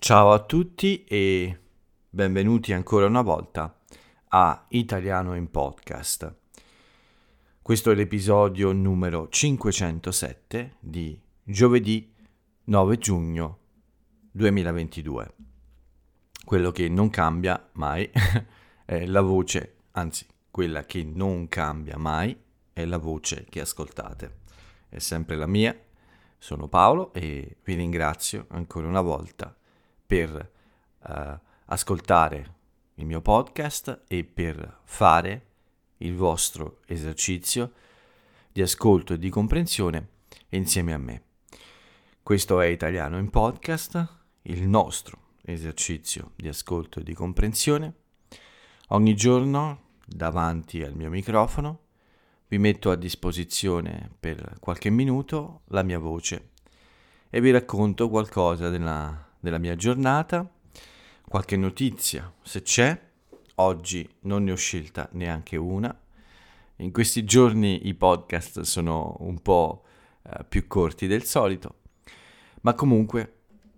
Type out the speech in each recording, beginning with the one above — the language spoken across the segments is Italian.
Ciao a tutti e benvenuti ancora una volta a Italiano in Podcast. Questo è l'episodio numero 507 di giovedì 9 giugno 2022. Quello che non cambia mai è la voce, anzi, quella che non cambia mai è la voce che ascoltate. È sempre la mia, sono Paolo e vi ringrazio ancora una volta per ascoltare il mio podcast e per fare il vostro esercizio di ascolto e di comprensione insieme a me. Questo è Italiano in Podcast, il nostro esercizio di ascolto e di comprensione. Ogni giorno, davanti al mio microfono, vi metto a disposizione per qualche minuto la mia voce e vi racconto qualcosa della mia giornata, qualche notizia se c'è. Oggi non ne ho scelta neanche una. In questi giorni i podcast sono un po' più corti del solito, ma comunque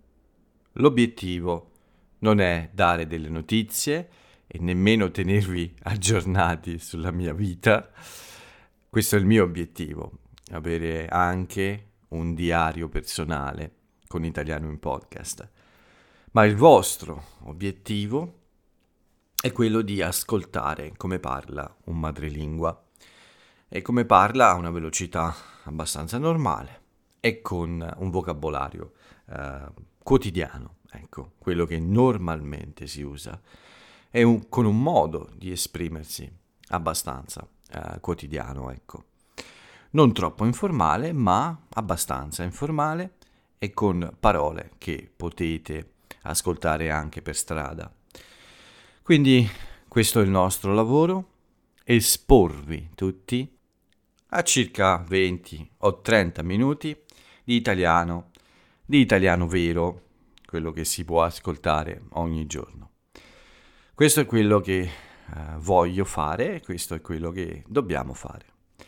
l'obiettivo non è dare delle notizie e nemmeno tenervi aggiornati sulla mia vita. Questo è il mio obiettivo, avere anche un diario personale con Italiano in Podcast. Ma il vostro obiettivo è quello di ascoltare come parla un madrelingua e come parla a una velocità abbastanza normale e con un vocabolario quotidiano, ecco, quello che normalmente si usa, e con un modo di esprimersi abbastanza quotidiano, ecco. Non troppo informale, ma abbastanza informale e con parole che potete ascoltare anche per strada. Quindi questo è il nostro lavoro, esporvi tutti a circa 20 o 30 minuti di italiano vero, quello che si può ascoltare ogni giorno. Questo è quello che voglio fare, questo è quello che dobbiamo fare.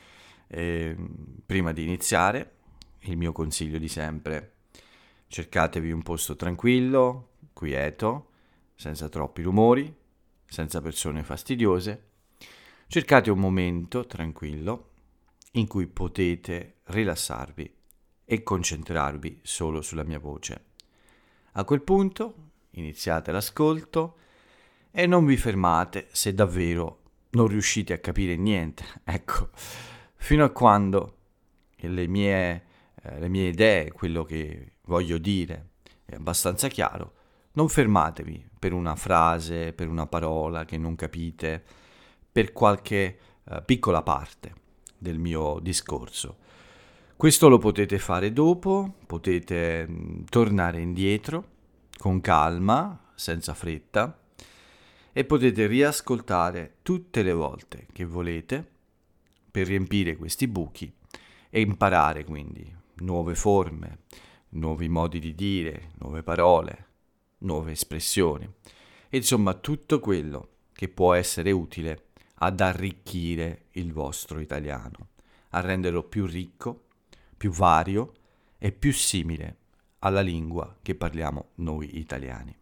Prima di iniziare, il mio consiglio di sempre: cercatevi un posto tranquillo, quieto, senza troppi rumori, senza persone fastidiose. Cercate un momento tranquillo in cui potete rilassarvi e concentrarvi solo sulla mia voce. A quel punto iniziate l'ascolto e non vi fermate se davvero non riuscite a capire niente. Ecco, fino a quando le mie idee, quello che voglio dire è abbastanza chiaro, non fermatevi per una frase, per una parola che non capite, per qualche piccola parte del mio discorso. Questo lo potete fare dopo, potete tornare indietro con calma, senza fretta, e potete riascoltare tutte le volte che volete per riempire questi buchi e imparare quindi nuove forme, nuovi modi di dire, nuove parole, nuove espressioni. E insomma tutto quello che può essere utile ad arricchire il vostro italiano, a renderlo più ricco, più vario e più simile alla lingua che parliamo noi italiani.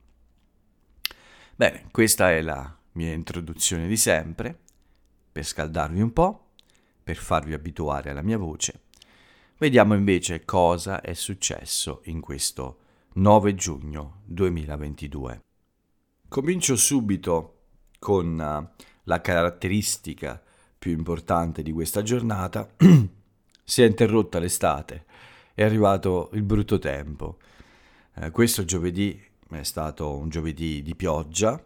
Bene, questa è la mia introduzione di sempre, per scaldarvi un po', per farvi abituare alla mia voce. Vediamo invece cosa è successo in questo 9 giugno 2022. Comincio subito con la caratteristica più importante di questa giornata. Si è interrotta l'estate, è arrivato il brutto tempo. Questo giovedì è stato un giovedì di pioggia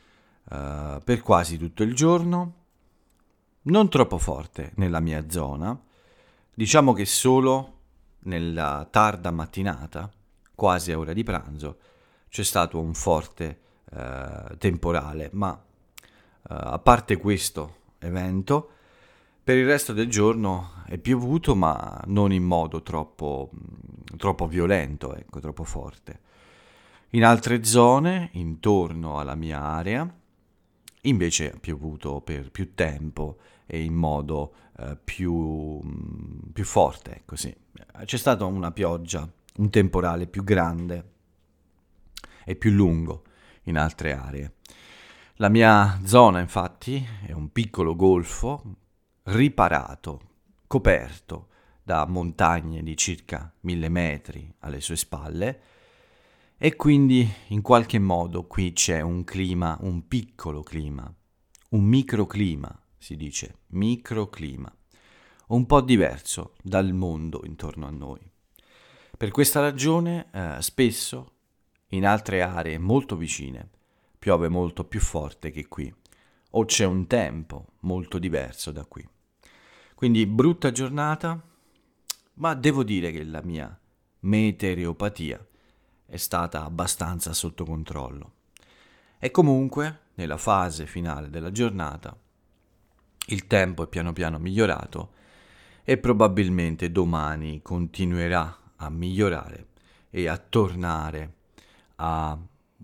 per quasi tutto il giorno, non troppo forte nella mia zona, diciamo che solo nella tarda mattinata, quasi a ora di pranzo, c'è stato un forte temporale, ma a parte questo evento, per il resto del giorno è piovuto, ma non in modo troppo violento, ecco, troppo forte. In altre zone, intorno alla mia area, invece è piovuto per più tempo e in modo più forte, ecco, sì. C'è stata una pioggia, un temporale più grande è più lungo in altre aree. La mia zona, infatti, è un piccolo golfo riparato, coperto da montagne di circa 1000 metri alle sue spalle, e quindi in qualche modo qui c'è un clima, un piccolo clima, un microclima, si dice, microclima, un po' diverso dal mondo intorno a noi. Per questa ragione, spesso in altre aree molto vicine piove molto più forte che qui, o c'è un tempo molto diverso da qui. Quindi brutta giornata, ma devo dire che la mia meteoropatia è stata abbastanza sotto controllo. E comunque, nella fase finale della giornata, il tempo è piano piano migliorato e probabilmente domani continuerà a migliorare e a tornare a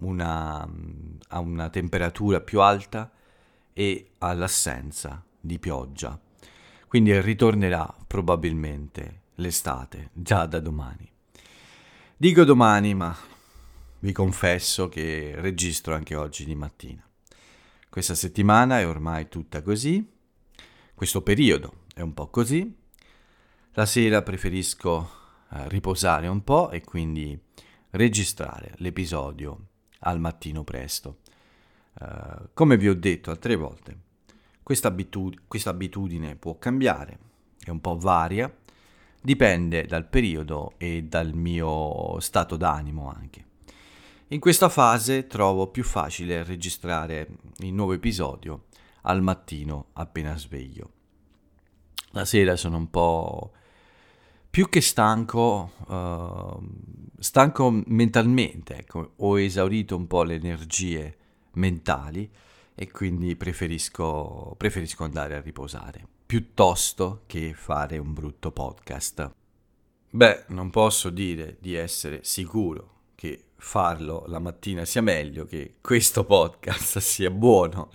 una temperatura più alta e all'assenza di pioggia. Quindi ritornerà probabilmente l'estate già da domani. Dico domani, ma vi confesso che registro anche oggi di mattina. Questa settimana è ormai tutta così, questo periodo è un po' così. La sera preferisco riposare un po' e quindi registrare l'episodio al mattino presto. Come vi ho detto altre volte, questa abitudine può cambiare, è un po' varia, dipende dal periodo e dal mio stato d'animo anche. In questa fase trovo più facile registrare il nuovo episodio al mattino appena sveglio. La sera sono un po' più che stanco mentalmente, ecco, ho esaurito un po' le energie mentali e quindi preferisco andare a riposare piuttosto che fare un brutto podcast. Beh, non posso dire di essere sicuro che farlo la mattina sia meglio, che questo podcast sia buono,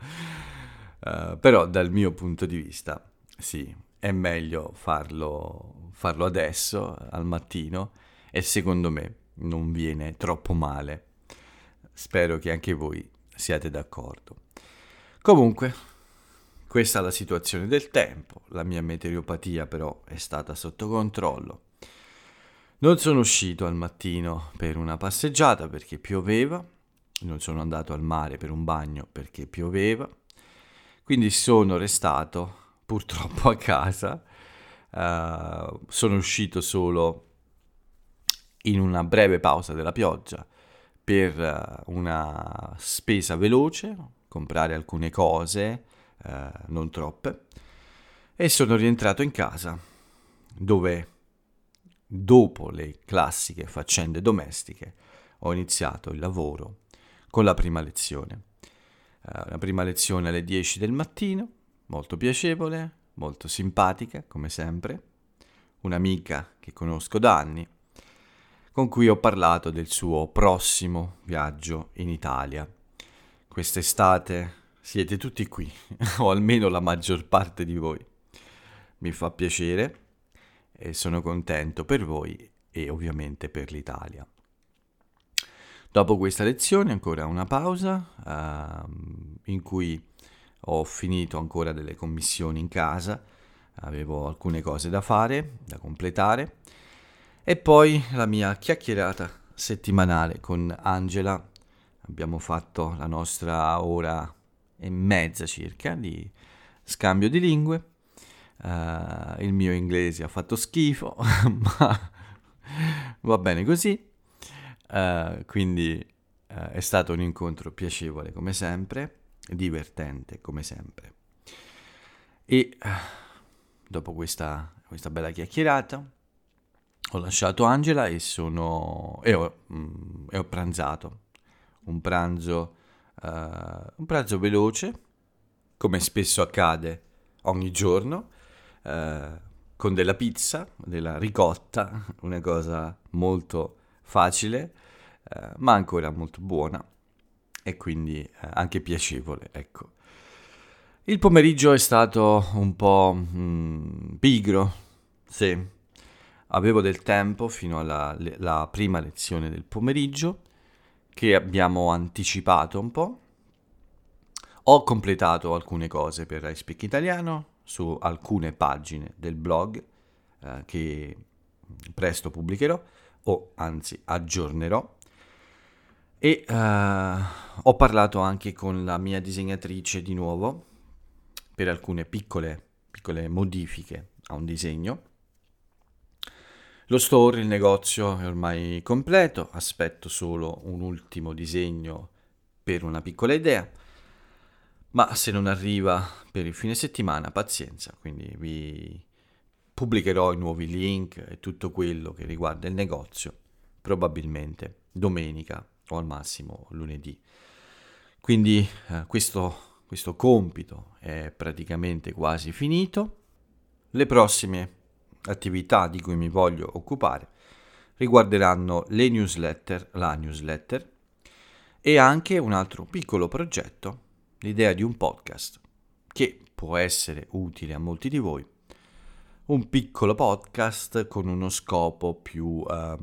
però dal mio punto di vista sì, è meglio farlo adesso, al mattino, e secondo me non viene troppo male. Spero che anche voi siate d'accordo. Comunque, questa è la situazione del tempo, la mia meteoropatia però è stata sotto controllo. Non sono uscito al mattino per una passeggiata perché pioveva, non sono andato al mare per un bagno perché pioveva, quindi sono restato purtroppo a casa. Sono uscito solo in una breve pausa della pioggia per una spesa veloce, comprare alcune cose, non troppe, e sono rientrato in casa dove, dopo le classiche faccende domestiche, ho iniziato il lavoro con la prima lezione. La prima lezione alle 10 del mattino, molto piacevole, molto simpatica, come sempre. Un'amica che conosco da anni, con cui ho parlato del suo prossimo viaggio in Italia. Quest'estate siete tutti qui, o almeno la maggior parte di voi. Mi fa piacere e sono contento per voi e ovviamente per l'Italia. Dopo questa lezione ancora una pausa in cui ho finito ancora delle commissioni in casa, avevo alcune cose da fare, da completare, e poi la mia chiacchierata settimanale con Angela. Abbiamo fatto la nostra ora e mezza circa di scambio di lingue. Il mio inglese ha fatto schifo, ma va bene così. Quindi è stato un incontro piacevole come sempre, divertente come sempre. E dopo questa bella chiacchierata ho lasciato Angela e ho pranzato. Un pranzo veloce, come spesso accade ogni giorno, con della pizza, della ricotta, una cosa molto facile, ma ancora molto buona e quindi anche piacevole, ecco. Il pomeriggio è stato un po' pigro, sì. Avevo del tempo fino alla prima lezione del pomeriggio, che abbiamo anticipato un po'. Ho completato alcune cose per iSpeak Italiano su alcune pagine del blog che presto pubblicherò, o anzi aggiornerò. E ho parlato anche con la mia disegnatrice di nuovo per alcune piccole modifiche a un disegno. Lo store, il negozio è ormai completo, aspetto solo un ultimo disegno per una piccola idea, ma se non arriva per il fine settimana, pazienza, quindi vi pubblicherò i nuovi link e tutto quello che riguarda il negozio, probabilmente domenica o al massimo lunedì. Quindi questo compito è praticamente quasi finito. Le prossime attività di cui mi voglio occupare riguarderanno la newsletter e anche un altro piccolo progetto, l'idea di un podcast che può essere utile a molti di voi. Un piccolo podcast con uno scopo più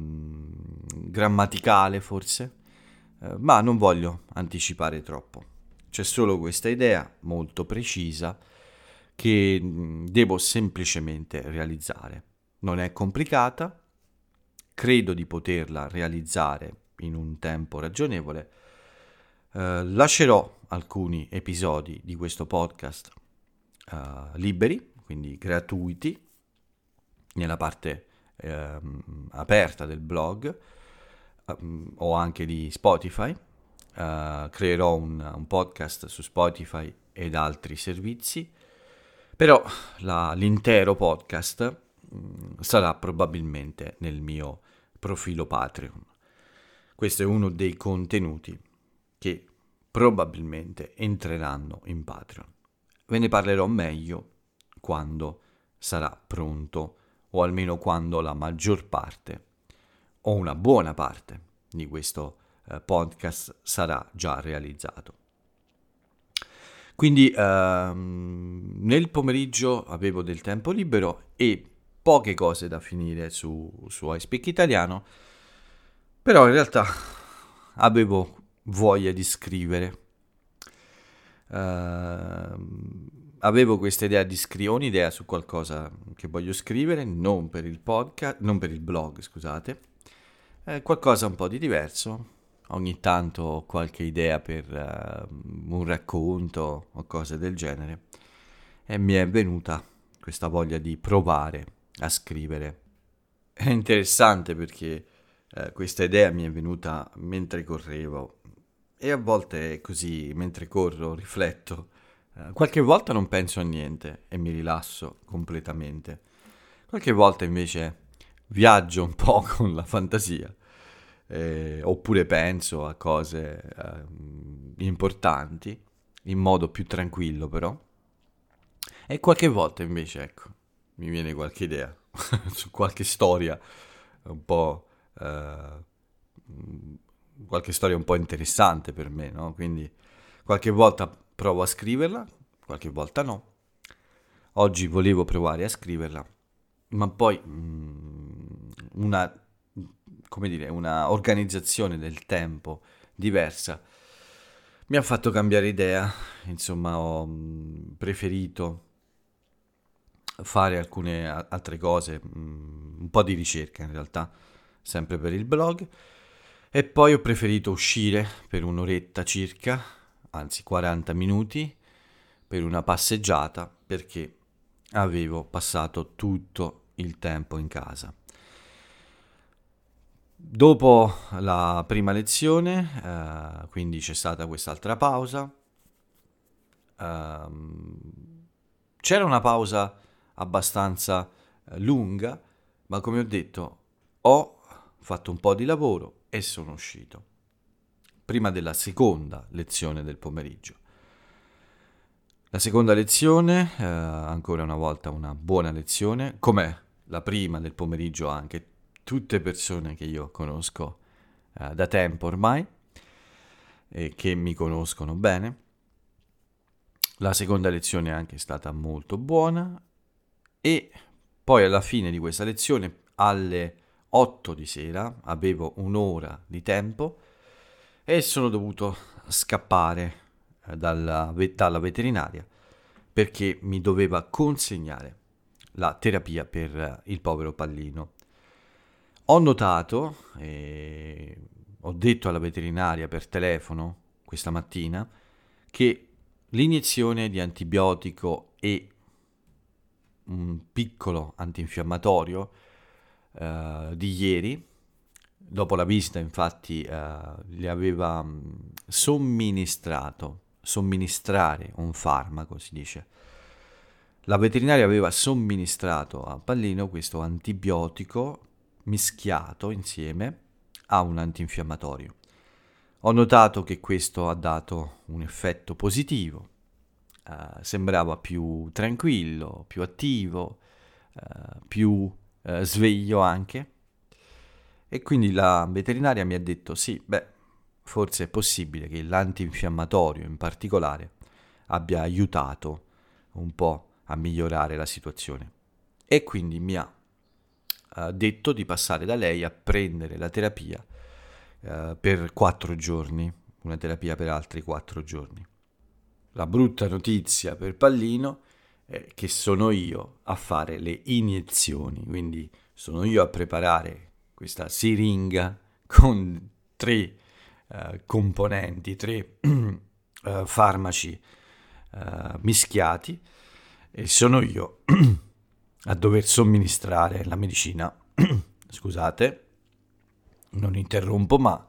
grammaticale forse, ma non voglio anticipare troppo. C'è solo questa idea molto precisa che devo semplicemente realizzare. Non è complicata, credo di poterla realizzare in un tempo ragionevole. Lascerò alcuni episodi di questo podcast liberi, quindi gratuiti, nella parte aperta del blog o anche di Spotify. Creerò un podcast su Spotify ed altri servizi, però l'intero podcast sarà probabilmente nel mio profilo Patreon. Questo è uno dei contenuti che probabilmente entreranno in Patreon. Ve ne parlerò meglio quando sarà pronto, o almeno quando la maggior parte o una buona parte di questo podcast sarà già realizzato. Quindi nel pomeriggio avevo del tempo libero e poche cose da finire su iSpeak Italiano, però in realtà avevo voglia di scrivere. Avevo questa idea di scrivere, un'idea su qualcosa che voglio scrivere, non per il podcast, non per il blog, scusate, qualcosa un po' di diverso. Ogni tanto ho qualche idea per un racconto o cose del genere e mi è venuta questa voglia di provare a scrivere. È interessante perché questa idea mi è venuta mentre correvo e a volte così, mentre corro, rifletto. Qualche volta non penso a niente e mi rilasso completamente. Qualche volta invece viaggio un po' con la fantasia. Oppure penso a cose importanti in modo più tranquillo però, e qualche volta invece ecco mi viene qualche idea su qualche storia un po' qualche storia un po' interessante per me, no? Quindi qualche volta provo a scriverla, qualche volta no. Oggi volevo provare a scriverla, ma poi una organizzazione del tempo diversa mi ha fatto cambiare idea. Insomma, ho preferito fare alcune altre cose, un po' di ricerca in realtà, sempre per il blog, e poi ho preferito uscire per un'oretta circa, anzi 40 minuti, per una passeggiata perché avevo passato tutto il tempo in casa. Dopo la prima lezione, quindi c'è stata quest'altra pausa. C'era una pausa abbastanza lunga, ma come ho detto, ho fatto un po' di lavoro e sono uscito. Prima della seconda lezione del pomeriggio. La seconda lezione, ancora una volta una buona lezione, come la prima del pomeriggio anche, tutte persone che io conosco da tempo ormai e che mi conoscono bene. La seconda lezione è anche stata molto buona e poi alla fine di questa lezione, alle 8 di sera, avevo un'ora di tempo e sono dovuto scappare dalla veterinaria perché mi doveva consegnare la terapia per il povero pallino. Ho notato, e ho detto alla veterinaria per telefono questa mattina, che l'iniezione di antibiotico e un piccolo antinfiammatorio di ieri, dopo la visita infatti le aveva somministrare un farmaco, si dice. La veterinaria aveva somministrato a Pallino questo antibiotico mischiato insieme a un antinfiammatorio. Ho notato che questo ha dato un effetto positivo, sembrava più tranquillo, più attivo, più sveglio anche. E quindi la veterinaria mi ha detto sì, forse è possibile che l'antinfiammatorio in particolare abbia aiutato un po' a migliorare la situazione. E quindi mi ha detto di passare da lei a prendere la terapia per 4 giorni, una terapia per altri 4 giorni. La brutta notizia per Pallino è che sono io a fare le iniezioni, quindi sono io a preparare questa siringa con 3 componenti, 3 farmaci mischiati, e sono io a dover somministrare la medicina. Scusate, non interrompo, ma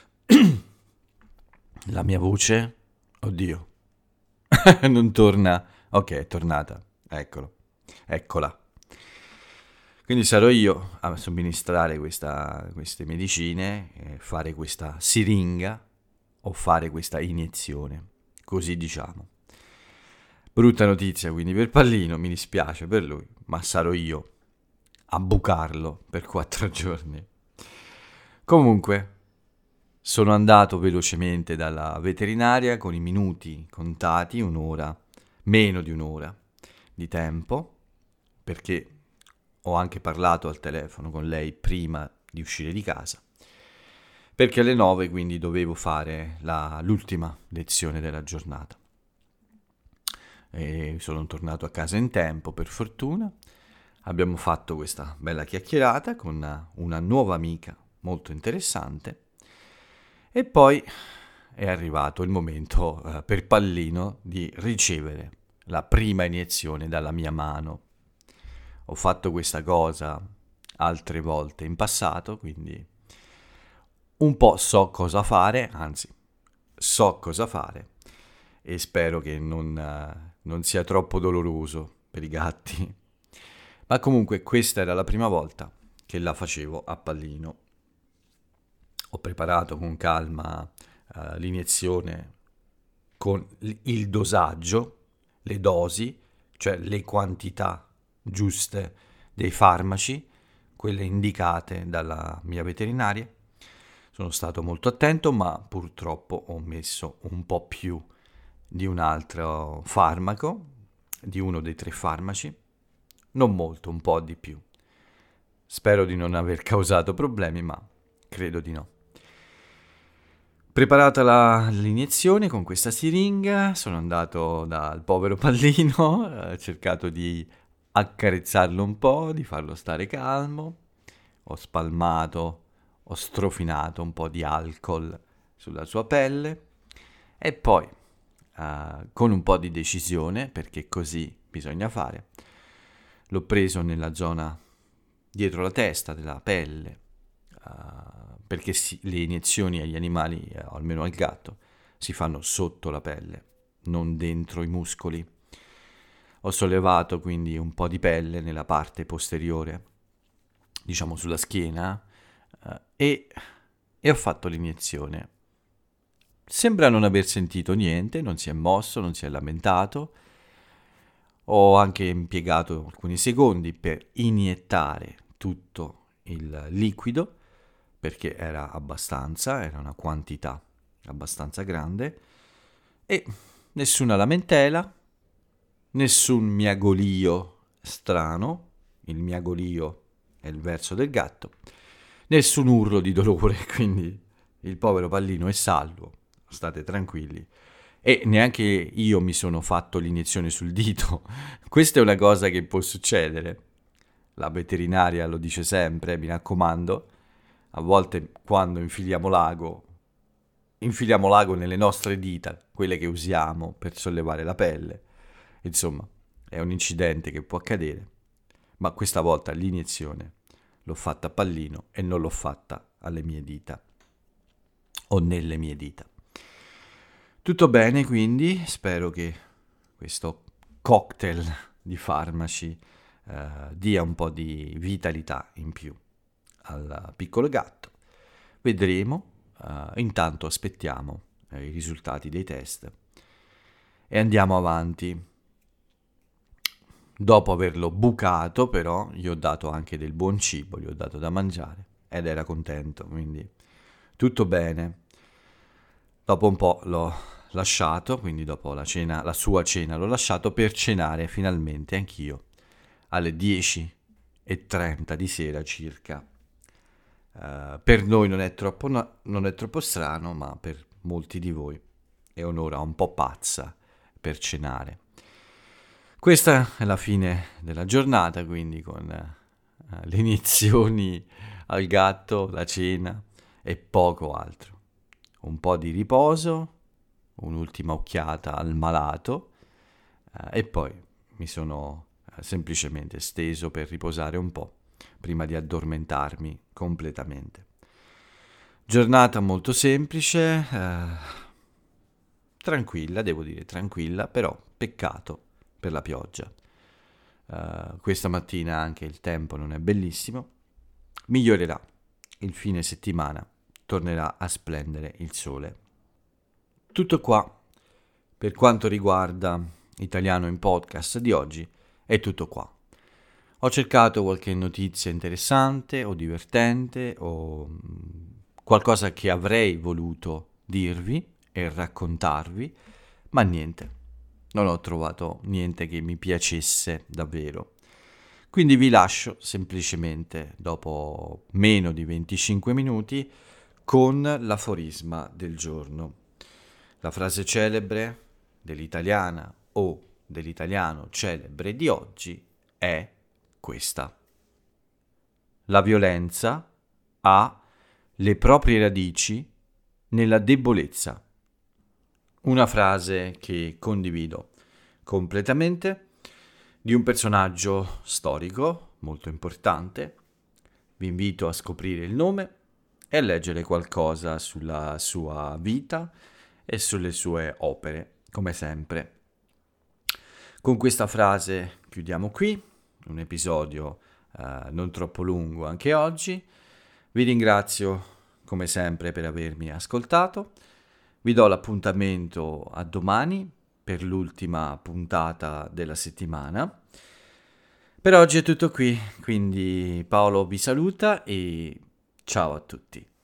la mia voce, oddio, non torna. Ok, è tornata. Eccola. Quindi sarò io a somministrare queste medicine, fare questa siringa o fare questa iniezione, così diciamo. Brutta notizia quindi per Pallino, mi dispiace per lui, ma sarò io a bucarlo per 4 giorni. Comunque, sono andato velocemente dalla veterinaria con i minuti contati, un'ora, meno di un'ora di tempo, perché ho anche parlato al telefono con lei prima di uscire di casa, perché alle 9 quindi dovevo fare l'ultima lezione della giornata. E sono tornato a casa in tempo, per fortuna. Abbiamo fatto questa bella chiacchierata con una nuova amica molto interessante e poi è arrivato il momento per Pallino di ricevere la prima iniezione dalla mia mano. Ho fatto questa cosa altre volte in passato, quindi un po' so cosa fare, anzi so cosa fare, e spero che non sia troppo doloroso per i gatti. Ma comunque questa era la prima volta che la facevo a Pallino. Ho preparato con calma l'iniezione con il dosaggio, le dosi, cioè le quantità giuste dei farmaci, quelle indicate dalla mia veterinaria. Sono stato molto attento, ma purtroppo ho messo un po' più di un altro farmaco, di uno dei 3 farmaci, non molto, un po' di più. Spero di non aver causato problemi, ma credo di no. Preparata l'iniezione con questa siringa, sono andato dal povero Pallino, ho cercato di accarezzarlo un po', di farlo stare calmo, ho spalmato, ho strofinato un po' di alcol sulla sua pelle e poi, con un po' di decisione, perché così bisogna fare, l'ho preso nella zona dietro la testa della pelle, perché le iniezioni agli animali, o almeno al gatto, si fanno sotto la pelle, non dentro i muscoli. Ho sollevato quindi un po' di pelle nella parte posteriore, diciamo sulla schiena, e ho fatto l'iniezione. Sembra non aver sentito niente, non si è mosso, non si è lamentato. Ho anche impiegato alcuni secondi per iniettare tutto il liquido, perché era una quantità abbastanza grande, e nessuna lamentela, nessun miagolio strano, il miagolio è il verso del gatto, nessun urlo di dolore, quindi il povero pallino è salvo, state tranquilli. E neanche io mi sono fatto l'iniezione sul dito. Questa è una cosa che può succedere. La veterinaria lo dice sempre, mi raccomando. A volte quando infiliamo l'ago nelle nostre dita, quelle che usiamo per sollevare la pelle. Insomma, è un incidente che può accadere. Ma questa volta l'iniezione l'ho fatta a pallino e non l'ho fatta alle mie dita o nelle mie dita. Tutto bene, quindi spero che questo cocktail di farmaci dia un po' di vitalità in più al piccolo gatto. Vedremo, intanto aspettiamo i risultati dei test e andiamo avanti. Dopo averlo bucato, però, gli ho dato anche del buon cibo, gli ho dato da mangiare ed era contento, quindi tutto bene. Dopo un po' l'ho lasciato, quindi dopo la cena, la sua cena, l'ho lasciato per cenare finalmente anch'io alle 10:30 di sera circa. Per noi non è troppo strano, ma per molti di voi è un'ora un po' pazza per cenare. Questa è la fine della giornata, quindi con le iniezioni al gatto, la cena e poco altro. Un po' di riposo, un'ultima occhiata al malato e poi mi sono semplicemente steso per riposare un po' prima di addormentarmi completamente. Giornata molto semplice, tranquilla, devo dire tranquilla, però peccato per la pioggia. Questa mattina anche il tempo non è bellissimo, migliorerà il fine settimana, tornerà a splendere il sole. Tutto qua per quanto riguarda Italiano in Podcast di oggi, è tutto qua. Ho cercato qualche notizia interessante o divertente o qualcosa che avrei voluto dirvi e raccontarvi, ma niente, non ho trovato niente che mi piacesse davvero. Quindi vi lascio semplicemente, dopo meno di 25 minuti, con l'aforisma del giorno. La frase celebre dell'italiana o dell'italiano celebre di oggi è questa: la violenza ha le proprie radici nella debolezza. Una frase che condivido completamente, di un personaggio storico molto importante. Vi invito a scoprire il nome e a leggere qualcosa sulla sua vita e sulle sue opere, come sempre. Con questa frase chiudiamo qui, un episodio non troppo lungo anche oggi. Vi ringrazio come sempre per avermi ascoltato. Vi do l'appuntamento a domani per l'ultima puntata della settimana. Per oggi è tutto qui, quindi Paolo vi saluta e ciao a tutti.